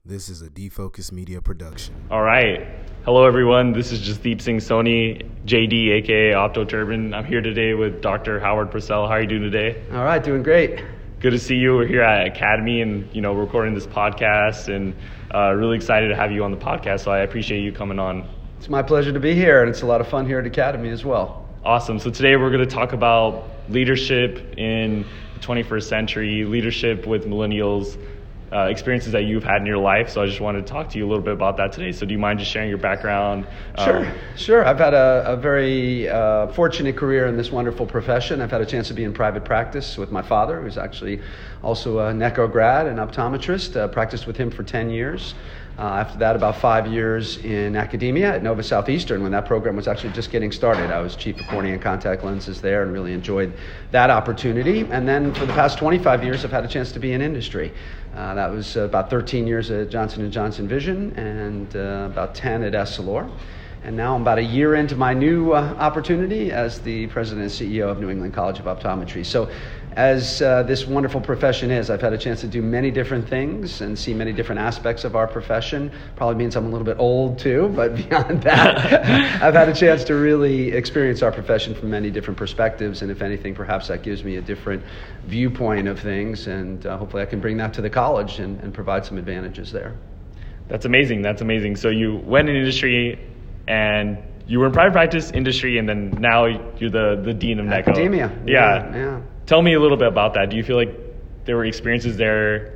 This is a Defocus Media production. All right. Hello, everyone. This is Jasdeep Singh Soni, JD, aka Opto Turban. I'm here today with Dr. Howard Purcell. How are you doing today? All right, doing great. Good to see you. We're here at Academy and, we're recording this podcast and really excited to have you on the podcast. So I appreciate you coming on. It's my pleasure to be here, and it's a lot of fun here at Academy as well. Awesome. So today we're going to talk about leadership in the 21st century, leadership with millennials, experiences that you've had in your life. So I just wanted to talk to you a little bit about that today. So do you mind just sharing your background? Sure. I've had a very fortunate career in this wonderful profession. I've had a chance to be in private practice with my father, who's actually also a NECO grad, an optometrist. Practiced with him for 10 years. After that, about 5 years in academia at Nova Southeastern, when that program was actually just getting started. I was chief of cornea and contact lenses there and really enjoyed that opportunity. And then for the past 25 years, I've had a chance to be in industry. That was about 13 years at Johnson & Johnson Vision and about 10 at Essilor. And now I'm about a year into my new opportunity as the president and CEO of New England College of Optometry. So as this wonderful profession is, I've had a chance to do many different things and see many different aspects of our profession. Probably means I'm a little bit old too, but beyond that, I've had a chance to really experience our profession from many different perspectives. And if anything, perhaps that gives me a different viewpoint of things. And hopefully I can bring that to the college and provide some advantages there. That's amazing. So you went in industry and you were in private practice, industry, and then now you're the dean of NECO. Academia. Yeah. Tell me a little bit about that. Do you feel like there were experiences there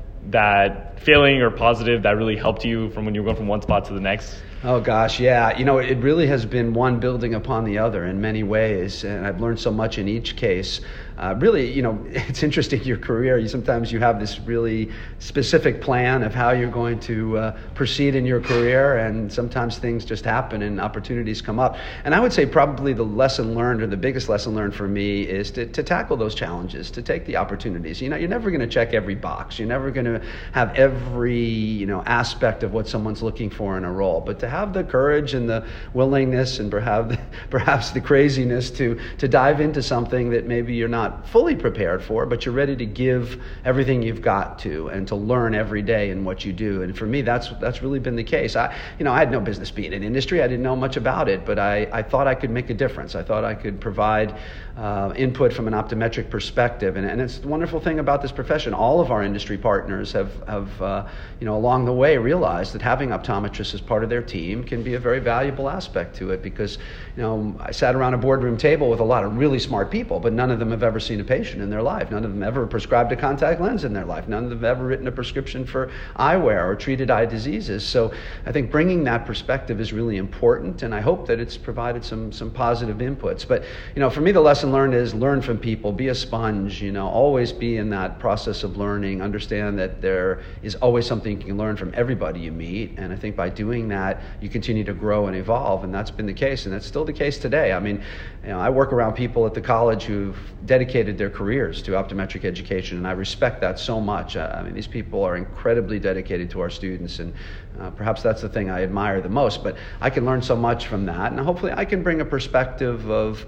that failing or positive that really helped you from when you were going from one spot to the next? Oh gosh, yeah. It really has been one building upon the other in many ways, and I've learned so much in each case. It's interesting, your career, sometimes you have this really specific plan of how you're going to proceed in your career, and sometimes things just happen and opportunities come up. And I would say probably the lesson learned, or the biggest lesson learned for me, is to tackle those challenges, to take the opportunities. You're never going to check every box. You're never going to have every, aspect of what someone's looking for in a role, but to have the courage and the willingness and perhaps the craziness to dive into something that maybe you're not fully prepared for, but you're ready to give everything you've got to, and to learn every day in what you do. And for me, that's really been the case. I had no business being in industry. I didn't know much about it, but I thought I could make a difference. I thought I could provide input from an optometric perspective. And it's the wonderful thing about this profession. All of our industry partners have along the way realized that having optometrists as part of their team can be a very valuable aspect to it, because, I sat around a boardroom table with a lot of really smart people, but none of them have ever seen a patient in their life. None of them ever prescribed a contact lens in their life. None of them have ever written a prescription for eyewear or treated eye diseases. So I think bringing that perspective is really important, and I hope that it's provided some positive inputs. But, for me, the lesson learned is learn from people, be a sponge, always be in that process of learning, understand that there is always something you can learn from everybody you meet. And I think by doing that, you continue to grow and evolve, and that's been the case, and that's still the case today. I work around people at the college who've dedicated their careers to optometric education, and I respect that so much. These people are incredibly dedicated to our students, and perhaps that's the thing I admire the most. But I can learn so much from that, and hopefully I can bring a perspective of,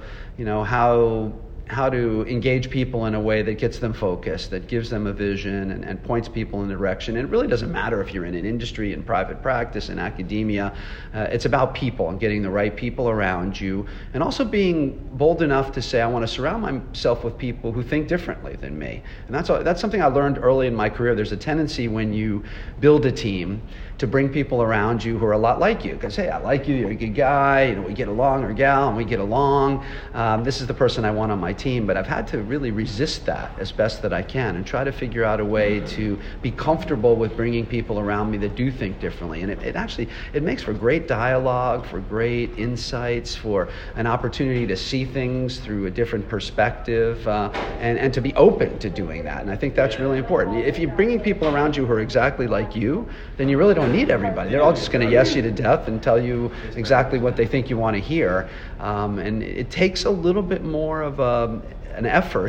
how to engage people in a way that gets them focused, that gives them a vision and points people in a direction. And it really doesn't matter if you're in an industry, in private practice, in academia. It's about people and getting the right people around you, and also being bold enough to say, I want to surround myself with people who think differently than me. And that's something I learned early in my career. There's a tendency when you build a team to bring people around you who are a lot like you, because, hey, I like you, you're a good guy, we get along, or gal, and we get along. This is the person I want on my team. But I've had to really resist that as best that I can, and try to figure out a way to be comfortable with bringing people around me that do think differently. And it makes for great dialogue, for great insights, for an opportunity to see things through a different perspective, and to be open to doing that. And I think that's really important. If you're bringing people around you who are exactly like you, then you really don't need everybody. They're all just going to yes you to death and tell you exactly what they think you want to hear. And it takes a little bit more of an effort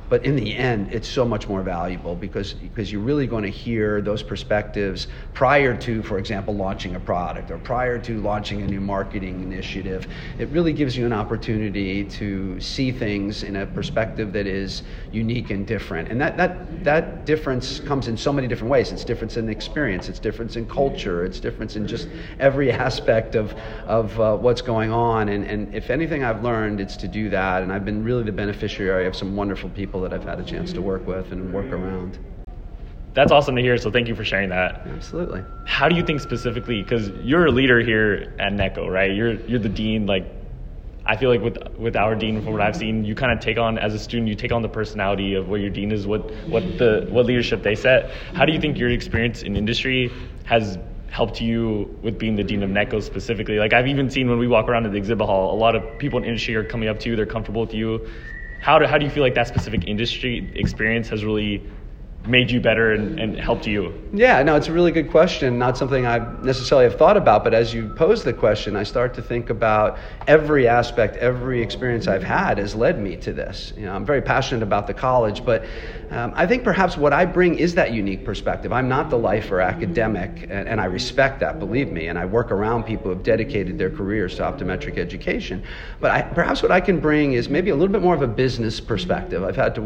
But in the end, it's so much more valuable because you're really going to hear those perspectives prior to, for example, launching a product or prior to launching a new marketing initiative. It really gives you an opportunity to see things in a perspective that is unique and different. And that difference comes in so many different ways. It's difference in experience, it's difference in culture, it's difference in just every aspect of what's going on. And if anything I've learned, it's to do that. And I've been really the beneficiary of some wonderful people that I've had a chance to work with and work around. That's awesome to hear, so thank you for sharing that. Absolutely. How do you think specifically, because you're a leader here at NECO, right? You're the dean. Like, I feel like with our dean, from what I've seen, you kind of take on, as a student, you take on the personality of what your dean is, what leadership they set. How do you think your experience in industry has helped you with being the dean of NECO specifically? Like, I've even seen when we walk around at the exhibit hall, a lot of people in industry are coming up to you, they're comfortable with you. How do you feel like that specific industry experience has really made you better and helped you? Yeah, no, it's a really good question. Not something I necessarily have thought about, but as you pose the question, I start to think about every aspect, every experience I've had has led me to this. You know, I'm very passionate about the college, but I think perhaps what I bring is that unique perspective. I'm not the lifer academic, and I respect that, believe me, and I work around people who have dedicated their careers to optometric education. But perhaps what I can bring is maybe a little bit more of a business perspective. I've had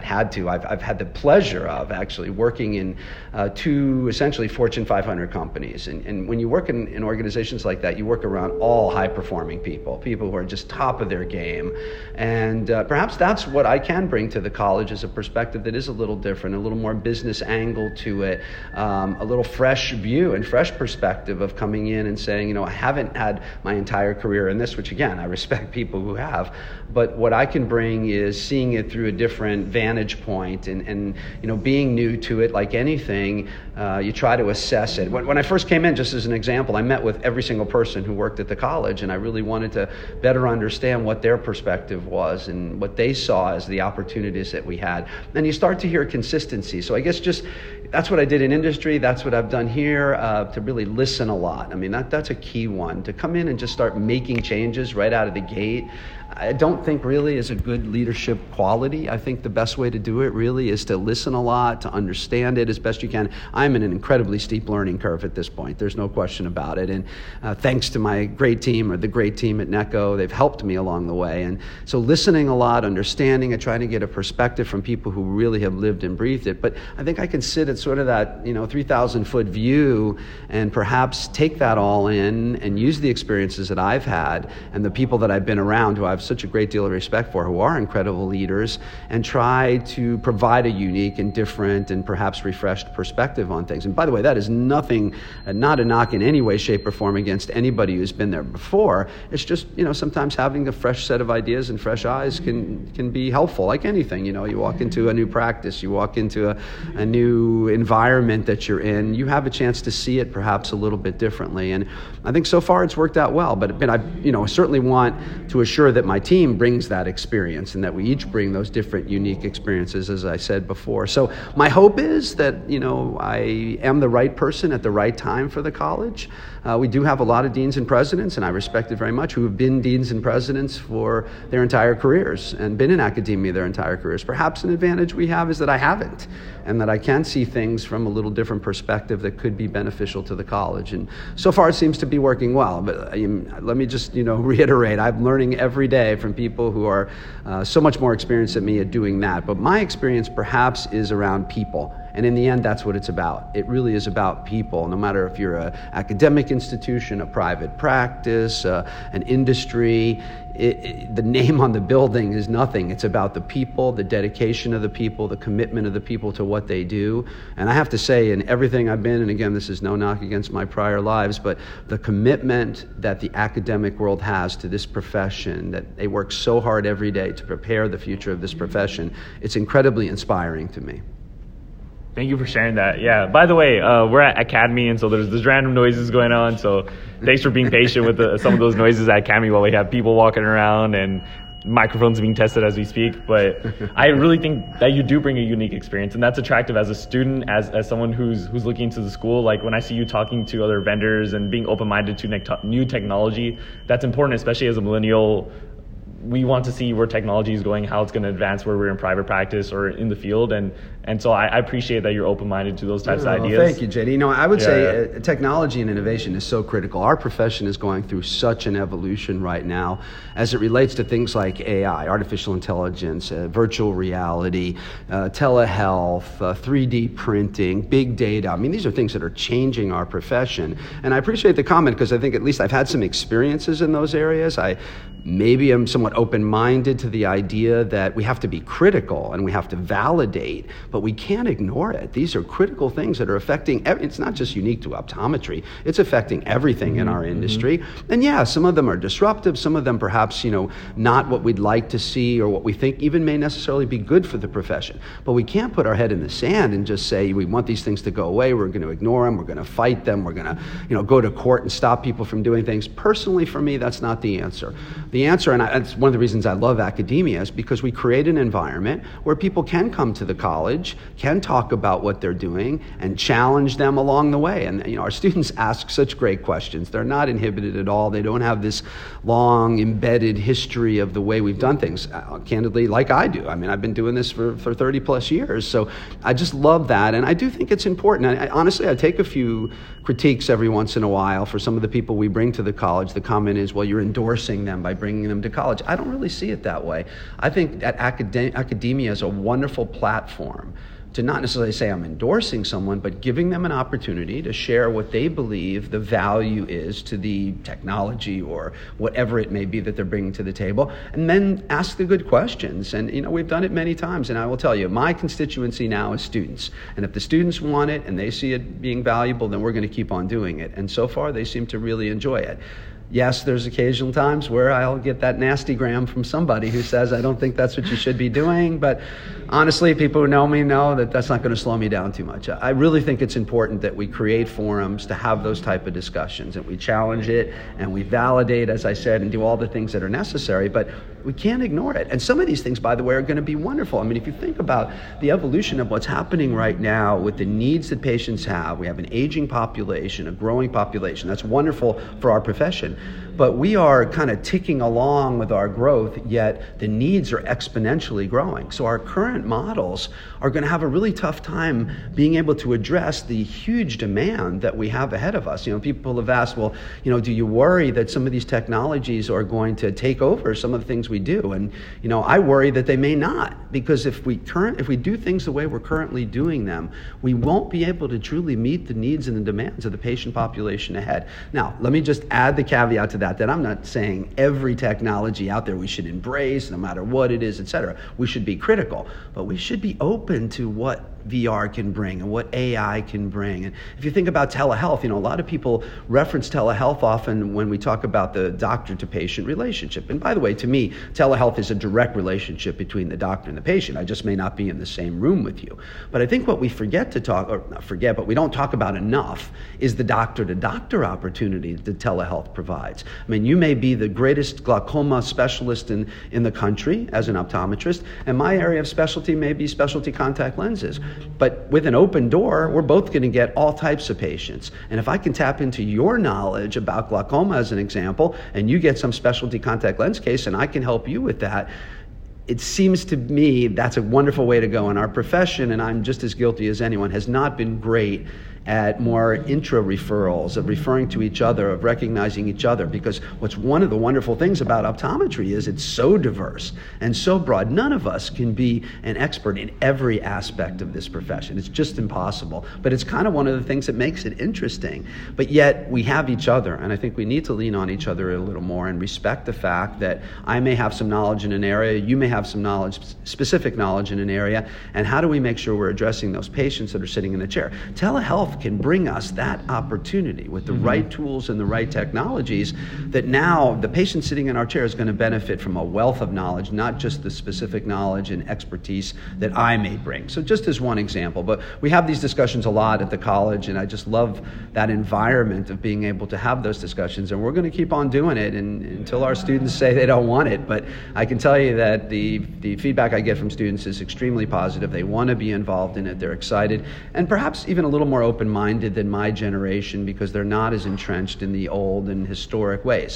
the pleasure of actually working in two essentially Fortune 500 companies. And when you work in organizations like that, you work around all high-performing people who are just top of their game. And perhaps that's what I can bring to the college, is a perspective that is a little different, a little more business angle to it, a little fresh view and fresh perspective of coming in and saying, I haven't had my entire career in this, which again, I respect people who have, but what I can bring is seeing it through a different vantage point and being new to it. Like anything, you try to assess it. When I first came in, just as an example, I met with every single person who worked at the college, and I really wanted to better understand what their perspective was and what they saw as the opportunities that we had. And you start to hear consistency. So I guess just that's what I did in industry. That's what I've done here, to really listen a lot. I mean, that's a key one. To come in and just start making changes right out of the gate, I don't think really is a good leadership quality. I think the best way to do it really is to listen a lot, to understand it as best you can. I'm in an incredibly steep learning curve at this point. There's no question about it. And thanks to my great team, or the great team at NECO, they've helped me along the way. And so listening a lot, understanding it, trying to get a perspective from people who really have lived and breathed it. But I think I can sit at sort of that 3,000-foot view and perhaps take that all in and use the experiences that I've had and the people that I've been around who I've such a great deal of respect for, who are incredible leaders, and try to provide a unique and different and perhaps refreshed perspective on things. And by the way, that is nothing, not a knock in any way, shape, or form against anybody who's been there before. It's just, sometimes having a fresh set of ideas and fresh eyes can be helpful, like anything. You walk into a new practice, you walk into a new environment that you're in, you have a chance to see it perhaps a little bit differently. And I think so far it's worked out well, but I certainly want to assure that my team brings that experience and that we each bring those different unique experiences, as I said before. So my hope is that, I am the right person at the right time for the college. We do have a lot of deans and presidents, and I respect it very much, who have been deans and presidents for their entire careers and been in academia their entire careers. Perhaps an advantage we have is that I haven't, and that I can see things from a little different perspective that could be beneficial to the college. And so far it seems to be working well, but let me just reiterate, I'm learning every day from people who are so much more experienced than me at doing that. But my experience perhaps is around people. And in the end, that's what it's about. It really is about people, no matter if you're an academic institution, a private practice, an industry. The name on the building is nothing. It's about the people, the dedication of the people, the commitment of the people to what they do. And I have to say, in everything I've been, and again, this is no knock against my prior lives, but the commitment that the academic world has to this profession, that they work so hard every day to prepare the future of this profession, it's incredibly inspiring to me. Thank you for sharing that. Yeah. By the way, we're at Academy, and so there's random noises going on. So thanks for being patient with some of those noises at Academy while we have people walking around and microphones being tested as we speak. But I really think that you do bring a unique experience, and that's attractive as a student, as someone who's looking into the school. Like when I see you talking to other vendors and being open-minded to new technology, that's important, especially as a millennial we want to see where technology is going, how it's going to advance, where we're in private practice or in the field. And so I appreciate that you're open-minded to those types of ideas. Thank you, JD. I would say technology and innovation is so critical. Our profession is going through such an evolution right now as it relates to things like AI, artificial intelligence, virtual reality, telehealth, 3D printing, big data. I mean, these are things that are changing our profession. And I appreciate the comment because I think at least I've had some experiences in those areas. Maybe I'm somewhat open-minded to the idea that we have to be critical and we have to validate, but we can't ignore it. These are critical things that are affecting, it's not just unique to optometry, it's affecting everything in our industry. And yeah, some of them are disruptive, some of them perhaps, not what we'd like to see or what we think even may necessarily be good for the profession. But we can't put our head in the sand and just say, we want these things to go away, we're going to ignore them, we're going to fight them, we're going to, go to court and stop people from doing things. Personally, for me, that's not the answer. The answer, and it's one of the reasons I love academia, is because we create an environment where people can come to the college, can talk about what they're doing, and challenge them along the way. And our students ask such great questions. They're not inhibited at all. They don't have this long embedded history of the way we've done things, candidly, like I do. I mean, I've been doing this for 30 plus years. So I just love that. And I do think it's important. Honestly, I take a few critiques every once in a while for some of the people we bring to the college. The comment is, well, you're endorsing them by bringing them to college. I don't really see it that way. I think that academia is a wonderful platform to not necessarily say I'm endorsing someone, but giving them an opportunity to share what they believe the value is to the technology or whatever it may be that they're bringing to the table, and then ask the good questions. And we've done it many times, and I will tell you, my constituency now is students. And if the students want it and they see it being valuable, then we're going to keep on doing it. And so far, they seem to really enjoy it. Yes, there's occasional times where I'll get that nasty gram from somebody who says, I don't think that's what you should be doing. But honestly, people who know me know that that's not going to slow me down too much. I really think it's important that we create forums to have those type of discussions, and we challenge it and we validate, as I said, and do all the things that are necessary. But we can't ignore it. And some of these things, by the way, are going to be wonderful. I mean, if you think about the evolution of what's happening right now with the needs that patients have, we have an aging population, a growing population. That's wonderful for our profession. But we are kind of ticking along with our growth, yet the needs are exponentially growing. So our current models are going to have a really tough time being able to address the huge demand that we have ahead of us. People have asked, well, do you worry that some of these technologies are going to take over some of the things we do? And, I worry that they may not, because if we do things the way we're currently doing them, we won't be able to truly meet the needs and the demands of the patient population ahead. Now, let me just add the caveat to that I'm not saying every technology out there we should embrace, no matter what it is, et cetera. We should be critical, but we should be open to what VR can bring and what AI can bring. And if you think about telehealth, a lot of people reference telehealth often when we talk about the doctor to patient relationship. And by the way, to me, telehealth is a direct relationship between the doctor and the patient. I just may not be in the same room with you. But I think what we forget to talk, or not forget, but we don't talk about enough, is the doctor to doctor opportunity that telehealth provides. I mean, you may be the greatest glaucoma specialist in the country as an optometrist, and my area of specialty may be specialty contact lenses. But with an open door, we're both going to get all types of patients. And if I can tap into your knowledge about glaucoma as an example, and you get some specialty contact lens case, and I can help you with that, it seems to me that's a wonderful way to go. In our profession, and I'm just as guilty as anyone, has not been great at more intra-referrals, of referring to each other, of recognizing each other, because what's one of the wonderful things about optometry is it's so diverse and so broad. None of us can be an expert in every aspect of this profession. It's just impossible. But it's kind of one of the things that makes it interesting. But yet we have each other, and I think we need to lean on each other a little more and respect the fact that I may have some knowledge in an area, you may have some knowledge, specific knowledge in an area, and how do we make sure we're addressing those patients that are sitting in the chair? Telehealth can bring us that opportunity with the right tools and the right technologies, that now the patient sitting in our chair is going to benefit from a wealth of knowledge, not just the specific knowledge and expertise that I may bring. So just as one example, but we have these discussions a lot at the college, and I just love that environment of being able to have those discussions, and we're going to keep on doing it until our students say they don't want it. But I can tell you that the feedback I get from students is extremely positive. They want to be involved in it. They're excited, and perhaps even a little more open-minded than my generation, because they're not as entrenched in the old and historic ways.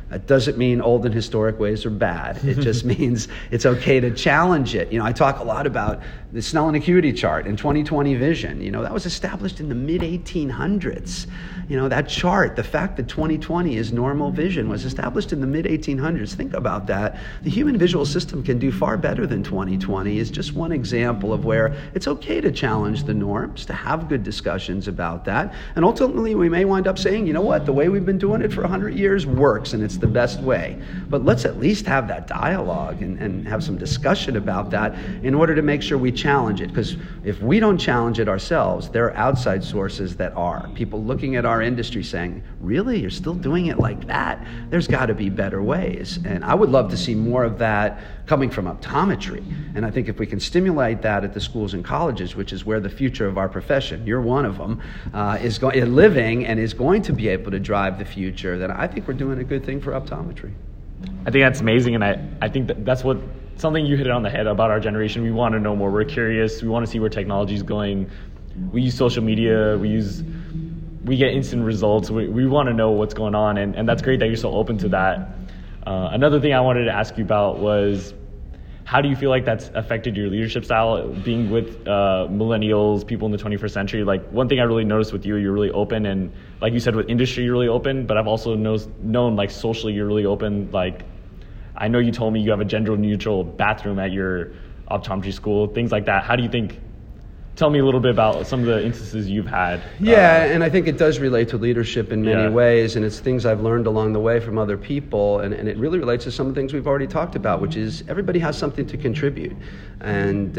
That doesn't mean old and historic ways are bad. It just means it's okay to challenge it. I talk a lot about the Snellen Acuity Chart and 20/20 vision. That was established in the mid-1800s. That chart, the fact that 20/20 is normal vision, was established in the mid-1800s. Think about that. The human visual system can do far better than 20/20 is just one example of where it's okay to challenge the norms, to have good discussions about that. And ultimately, we may wind up saying, you know what, the way we've been doing it for 100 years works, and it's the best way. But let's at least have that dialogue and have some discussion about that in order to make sure we challenge it. Because if we don't challenge it ourselves, there are outside sources that are. People looking at our industry saying, really, you're still doing it like that? There's got to be better ways. And I would love to see more of that coming from optometry. And I think if we can stimulate that at the schools and colleges, which is where the future of our profession, you're one of them, is living and is going to be able to drive the future, then I think we're doing a good thing for optometry. I think that's amazing, and I think that's what something you hit it on the head about our generation. We want to know more. We're curious. We want to see where technology is going. We use social media. We get instant results. We want to know what's going on, and that's great that you're so open to that. Another thing I wanted to ask you about was, how do you feel like that's affected your leadership style, being with millennials, people in the 21st century? Like, one thing I really noticed with you're really open, and like you said, with industry, you're really open, but I've also known like socially, you're really open. Like, I know you told me you have a gender neutral bathroom at your optometry school, things like that. How do you think, tell me a little bit about some of the instances you've had. Yeah, and I think it does relate to leadership in many ways, and it's things I've learned along the way from other people, and it really relates to some of the things we've already talked about, which is everybody has something to contribute. And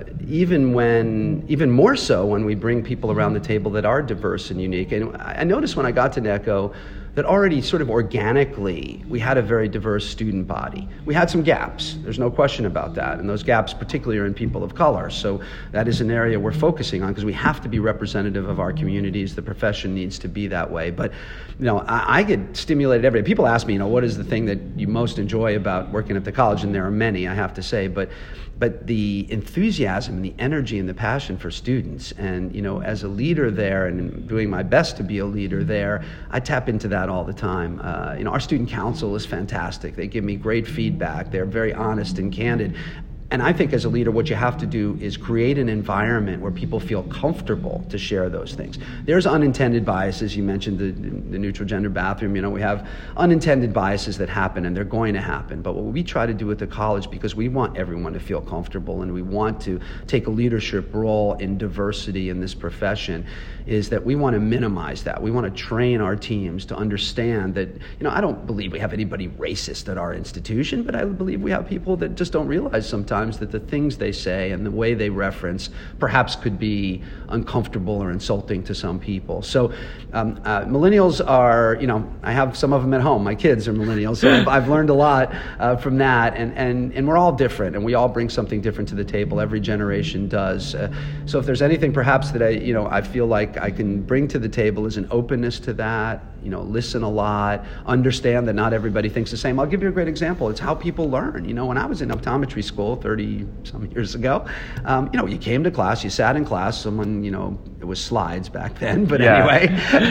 even more so when we bring people around the table that are diverse and unique. And I noticed when I got to NECO that already sort of organically, we had a very diverse student body. We had some gaps, there's no question about that, and those gaps particularly are in people of color, so that is an area we're focusing on because we have to be representative of our communities. The profession needs to be that way. But I get stimulated every day. People ask me, what is the thing that you most enjoy about working at the college? And there are many, I have to say, but the enthusiasm and the energy and the passion for students, and as a leader there and doing my best to be a leader there, I tap into that all the time. Our student council is fantastic. They give me great feedback. They're very honest and candid. And I think as a leader, what you have to do is create an environment where people feel comfortable to share those things. There's unintended biases. You mentioned the neutral gender bathroom. We have unintended biases that happen, and they're going to happen. But what we try to do at the college, because we want everyone to feel comfortable and we want to take a leadership role in diversity in this profession, is that we want to minimize that. We want to train our teams to understand that, I don't believe we have anybody racist at our institution, but I believe we have people that just don't realize sometimes that the things they say and the way they reference perhaps could be uncomfortable or insulting to some people. So millennials are, I have some of them at home. My kids are millennials, so I've learned a lot from that. And we're all different, and we all bring something different to the table. Every generation does. So if there's anything perhaps that I feel like I can bring to the table is an openness to that, listen a lot, understand that not everybody thinks the same. I'll give you a great example. It's how people learn. When I was in optometry school 30-some years ago, you came to class, you sat in class, it was slides back then, but anyway,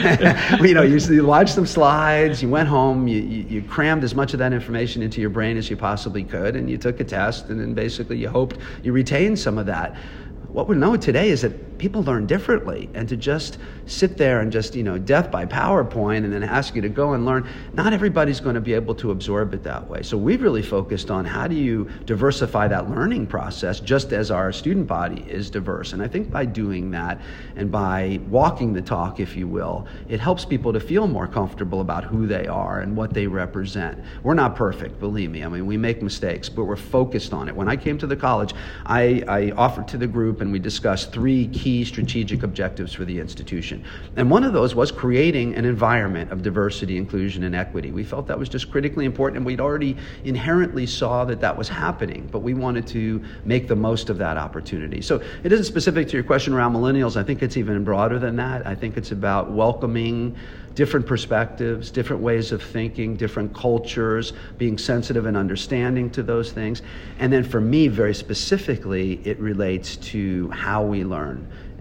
you watched some slides, you went home, you crammed as much of that information into your brain as you possibly could, and you took a test, and then basically you hoped you retained some of that. What we know today is that people learn differently, and to just sit there and just, death by PowerPoint and then ask you to go and learn, not everybody's going to be able to absorb it that way. So we've really focused on how do you diversify that learning process just as our student body is diverse. And I think by doing that and by walking the talk, if you will, it helps people to feel more comfortable about who they are and what they represent. We're not perfect, believe me. We make mistakes, but we're focused on it. When I came to the college, I offered to the group and we discussed 3 key strategic objectives for the institution. And one of those was creating an environment of diversity, inclusion, and equity. We felt that was just critically important, and we'd already inherently saw that was happening, but we wanted to make the most of that opportunity. So it isn't specific to your question around millennials. I think it's even broader than that. I think it's about welcoming different perspectives, different ways of thinking, different cultures, being sensitive and understanding to those things. And then for me, very specifically, it relates to how we learn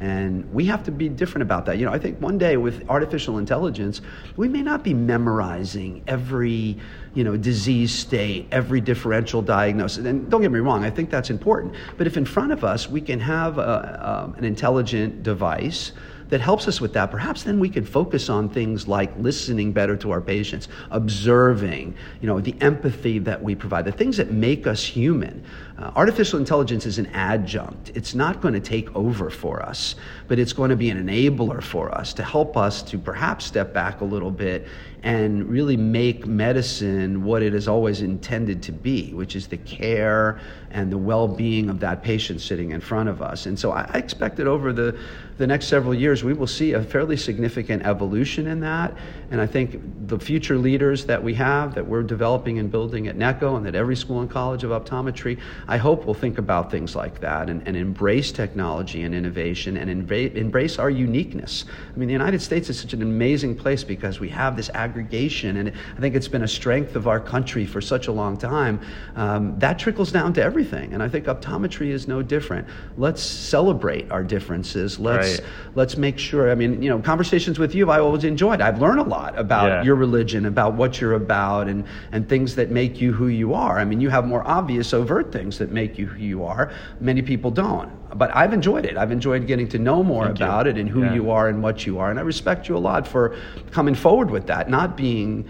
And we have to be different about that. I think one day with artificial intelligence, we may not be memorizing every disease state, every differential diagnosis. And don't get me wrong, I think that's important. But if in front of us we can have an intelligent device that helps us with that, perhaps then we could focus on things like listening better to our patients, observing, the empathy that we provide, the things that make us human. Artificial intelligence is an adjunct. It's not going to take over for us, but it's going to be an enabler for us to help us to perhaps step back a little bit and really make medicine what it is always intended to be, which is the care and the well-being of that patient sitting in front of us. And so I expect that over the next several years, we will see a fairly significant evolution in that. And I think the future leaders that we have, that we're developing and building at NECO, and that every school and college of optometry, I hope will think about things like that and embrace technology and innovation and embrace our uniqueness. I mean, the United States is such an amazing place because we have this aggregation, and I think it's been a strength of our country for such a long time. That trickles down to everything, and I think optometry is no different. Let's celebrate our differences. Let's make sure. I mean, conversations with you, I always enjoyed. I've learned a lot about your religion, about what you're about, and things that make you who you are. I mean, you have more obvious, overt things that make you who you are. Many people don't. But I've enjoyed it. I've enjoyed getting to know more about it and who you are and what you are. And I respect you a lot for coming forward with that, not being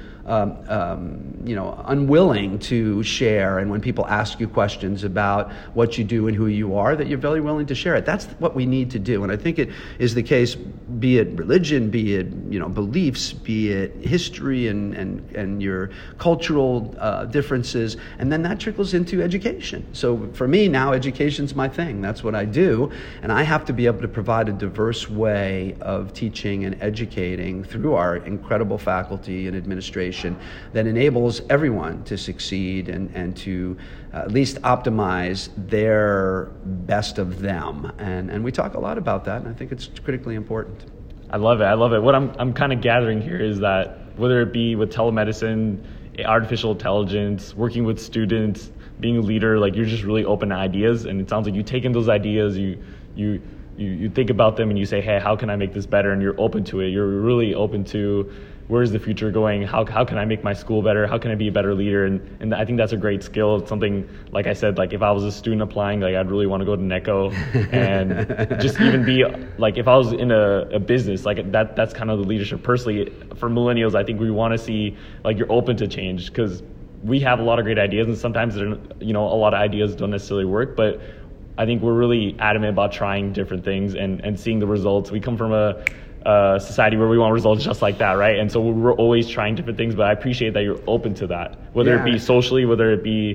unwilling to share. And when people ask you questions about what you do and who you are, that you're very willing to share it. That's what we need to do. And I think it is the case, be it religion, be it beliefs, be it history and your cultural differences. And then that trickles into education. So for me now, education's my thing. That's what I do. And I have to be able to provide a diverse way of teaching and educating through our incredible faculty and administration that enables everyone to succeed and to at least optimize their best of them. And we talk a lot about that, and I think it's critically important. I love it. What I'm kind of gathering here is that whether it be with telemedicine, artificial intelligence, working with students, being a leader, like you're just really open to ideas, and it sounds like you take in those ideas, you think about them and you say, hey, how can I make this better? And you're open to it. You're really open to where's the future going? How can I make my school better? How can I be a better leader? And I think that's a great skill. It's something, like I said, like if I was a student applying, like I'd really want to go to NECO and just even be like, if I was in a business, like that's kind of the leadership. Personally, for millennials, I think we want to see like you're open to change, because we have a lot of great ideas, and sometimes a lot of ideas don't necessarily work, but I think we're really adamant about trying different things and seeing the results. We come from a society where we want results just like that, right? And so we're always trying different things, but I appreciate that you're open to that, whether it be socially, whether it be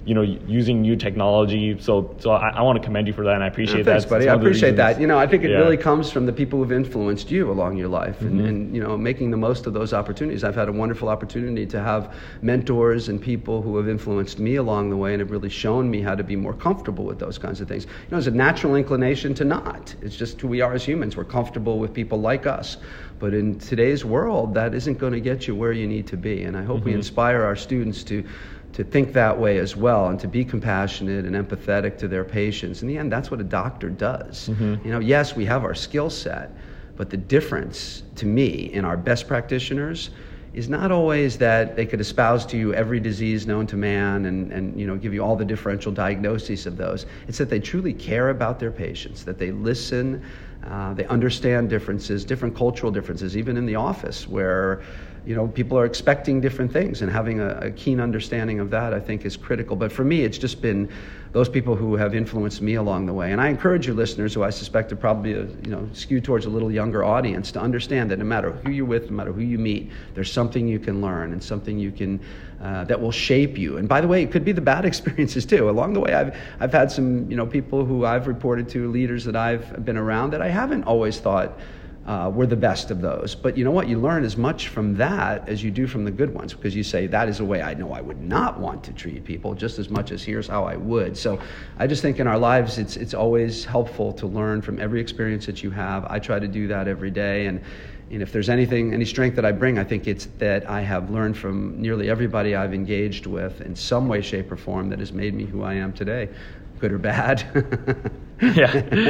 using new technology. So I want to commend you for that, and I appreciate that. Thanks, buddy. I appreciate that. I think it really comes from the people who've influenced you along your life, and making the most of those opportunities. I've had a wonderful opportunity to have mentors and people who have influenced me along the way and have really shown me how to be more comfortable with those kinds of things. There's a natural inclination to not. It's just who we are as humans. We're comfortable with people like us. But in today's world, that isn't going to get you where you need to be. And I hope we inspire our students to think that way as well, and to be compassionate and empathetic to their patients. In the end, that's what a doctor does. Yes, we have our skill set, but the difference to me in our best practitioners is not always that they could espouse to you every disease known to man and give you all the differential diagnoses of those. It's that they truly care about their patients, that they listen, they understand differences, different cultural differences, even in the office where people are expecting different things, and having a keen understanding of that, I think, is critical. But for me, it's just been those people who have influenced me along the way. And I encourage your listeners, who I suspect are probably skewed towards a little younger audience, to understand that no matter who you're with, no matter who you meet, there's something you can learn and something you can that will shape you. And by the way, it could be the bad experiences too. Along the way, I've had some people who I've reported to, leaders that I've been around, that I haven't always thought we're the best of those. But you know what? You learn as much from that as you do from the good ones, because you say, that is a way I know I would not want to treat people, just as much as here's how I would. So I just think in our lives, it's always helpful to learn from every experience that you have. I try to do that every day. And if there's any strength that I bring, I think it's that I have learned from nearly everybody I've engaged with in some way, shape, or form that has made me who I am today, good or bad. Yeah.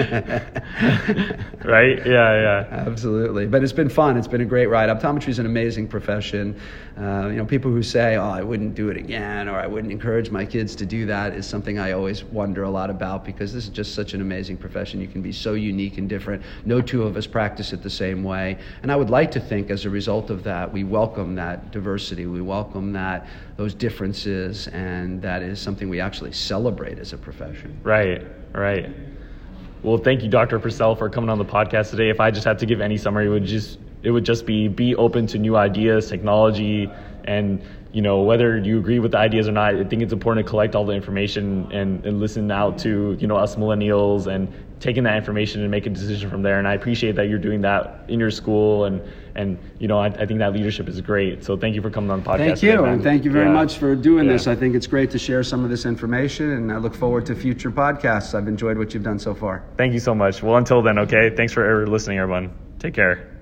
Right? Yeah. Absolutely. But it's been fun. It's been a great ride. Optometry is an amazing profession. People who say, I wouldn't do it again, or I wouldn't encourage my kids to do that, is something I always wonder a lot about, because this is just such an amazing profession. You can be so unique and different. No two of us practice it the same way. And I would like to think, as a result of that, we welcome that diversity. We welcome those differences, and that is something we actually celebrate as a profession. Right. Well, thank you, Dr. Purcell, for coming on the podcast today. If I just had to give any summary, it would just be open to new ideas, technology, and whether you agree with the ideas or not. I think it's important to collect all the information and listen out to us millennials, and taking that information and make a decision from there. And I appreciate that you're doing that in your school, and I think that leadership is great. So thank you for coming on the podcast. Thank you, today, and thank you very much for doing this. I think it's great to share some of this information, and I look forward to future podcasts. I've enjoyed what you've done so far. Thank you so much. Well, until then, okay? Thanks for listening, everyone. Take care.